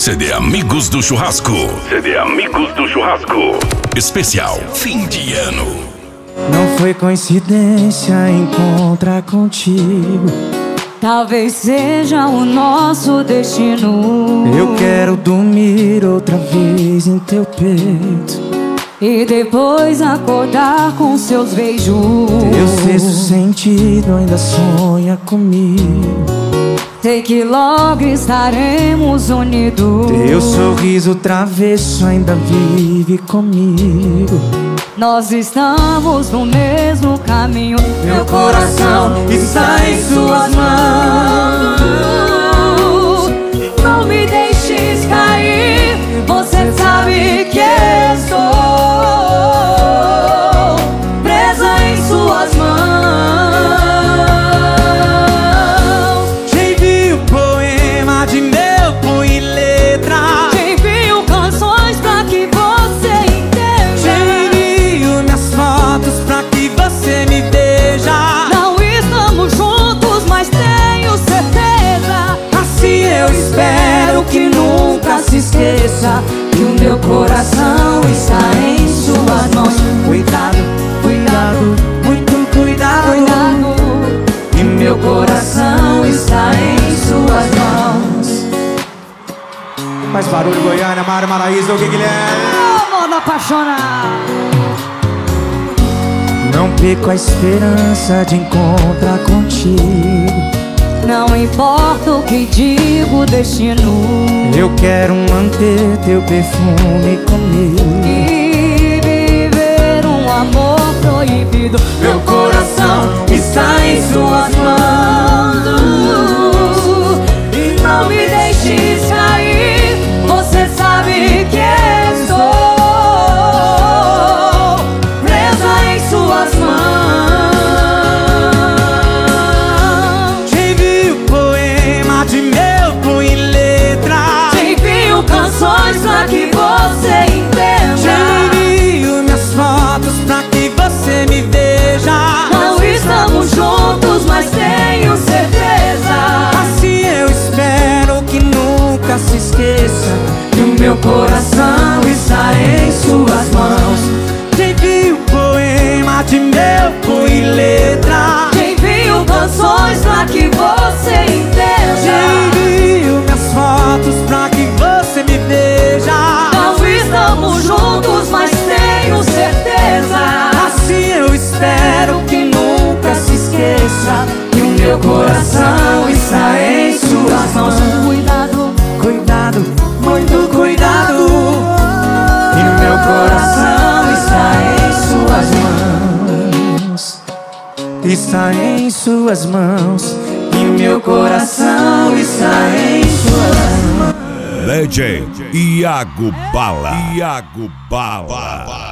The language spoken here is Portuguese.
CD Amigos do Churrasco. CD Amigos do Churrasco. Especial fim de ano. Não foi coincidência encontrar contigo. Talvez seja o nosso destino. Eu quero dormir outra vez em teu peito e depois acordar com seus beijos. Teu sexto sentido ainda sonha comigo. Sei que logo estaremos unidos. Teu sorriso travesso ainda vive comigo. Nós estamos no mesmo caminho. Meu coração está em suas mãos. Não me deixes cair. Você sabe que estou presa em suas mãos. Te envio o poema de meu punho e letra. Te envio canções pra que você entenda. Te envio minhas fotos pra que você me veja. Não estamos juntos, mas tenho certeza. Assim eu espero que nunca se esqueça que o meu coração está em suas mãos. Cuidado, cuidado, muito cuidado, Cuidado, e meu coração está em suas mãos. Faz barulho, Goiânia, Mário Maraíza, o Guilherme. modo apaixonado. Não perco a esperança de encontrar contigo. Não importa o que diga o destino. Eu quero manter teu perfume comigo E viver um amor proibido. Meu coração está em suas mãos. E não me deixes cair. Você sabe que estou presa em suas mãos. Te envio poema de meu punho e letra. Te envio canções pra que você entenda. Te envio minhas fotos pra que você me veja. Não estamos juntos, mas tenho certeza. Assim eu espero que nunca se esqueça que o meu coração está em suas mãos. Te envio poema de meu punho e letra. Te envio canções pra que você Te entenda. envio minhas fotos pra que você me veja. Não estamos juntos, mas tenho certeza. Assim eu espero que nunca se esqueça que o meu coração está em suas mãos. Cuidado, Cuidado, muito cuidado, e meu coração está em suas mãos. Está em suas mãos, e meu coração está em suas mãos. DJ Iago Bala. Iago Bala.